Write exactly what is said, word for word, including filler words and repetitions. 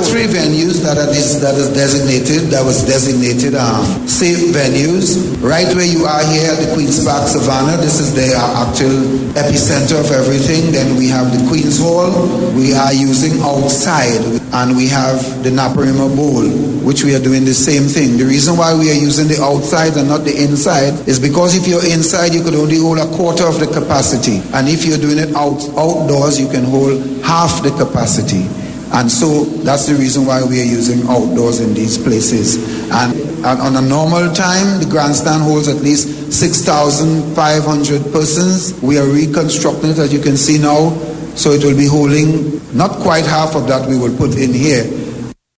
three venues that are this, that is designated, that was designated um, safe venues. Right where you are here at the Queen's Park Savannah, this is the uh, actual epicenter of everything. Then we have the Queen's Hall. We are using outside, and we have the Naparima Bowl, which we are doing the same thing. The reason why we are using the outside and not the inside is because if you're inside, you could only hold a quarter of the capacity, and if you're doing it out outdoors, you can hold half the capacity. And so that's the reason why we are using outdoors in these places. And, and on a normal time, the grandstand holds at least six thousand five hundred persons. We are reconstructing it, as you can see now, so it will be holding not quite half of that we will put in here.